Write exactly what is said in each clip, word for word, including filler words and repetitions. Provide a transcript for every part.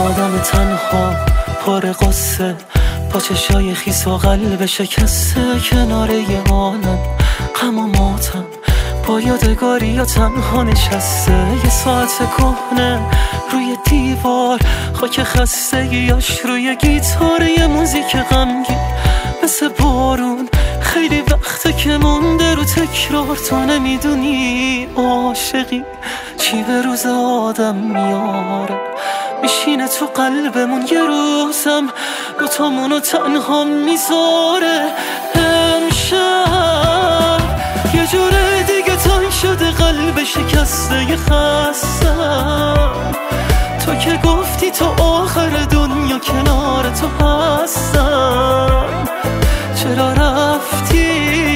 آدم تنها پر قصه با چشای خیس و قلب شکسته کنار یه عالم غم و ماتم با یادگاری یا تنها نشسته. یه ساعت کهنه روی دیوار خاک خستگیاش روی گیتار، یه موزیک غمگین مثل بارون خیلی وقته که مونده رو تکرار. تو نمیدونی عاشقی چی به روز آدم میاره، میشینه تو قلبمون یه روزم دوتامونو تنها میذاره. امشب یه جوره دیگه تنگ شده قلب شکسته یه خستم. تو که گفتی تا آخر دنیا کنار تو هستم، چرا رفتی؟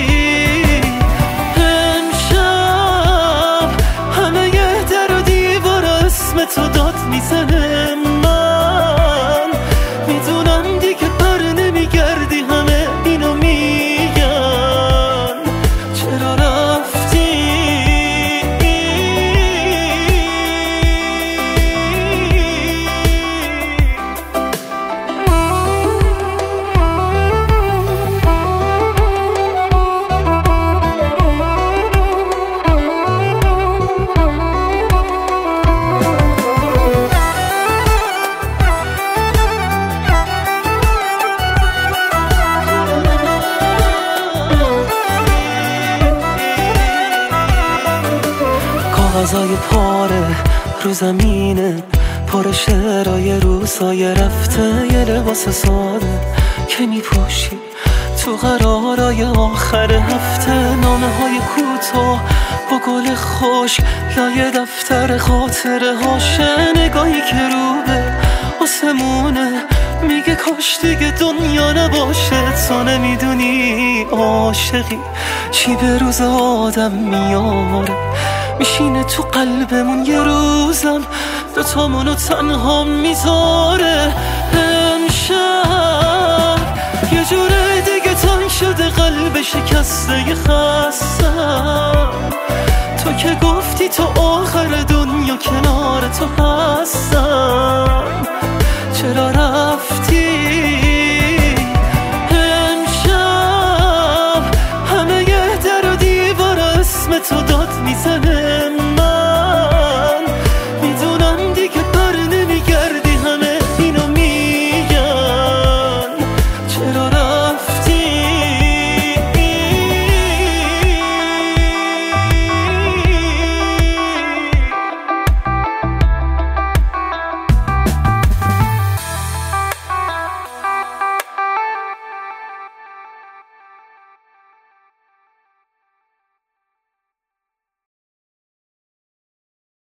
امشب همه یه در و دیوار اسم تو داد میزنه. من میدونم دیگه بر نمیگردی، همه اینو میگن، چرا رفتی؟ کاغذای پاره رو زمینه پر شعرهای روزای رفته، یه لباس ساده که میپوشی تو قرارای آخر هفته. نامه های کوتاه با گل خوش یا یه دفتر خاطره هاشه، نگاهی که رو به آسمونه میگه کاش دیگه دنیا نباشه. تو نمیدونی عاشقی چی به روز آدم میاره، میشینه تو قلبمون یه روزم دوتامونو تنها میذاره. امشب یه جوره دیگه تنگ شده قلب شکسته یه خستم. تو که گفتی تا آخر دنیا کنار تو هستم،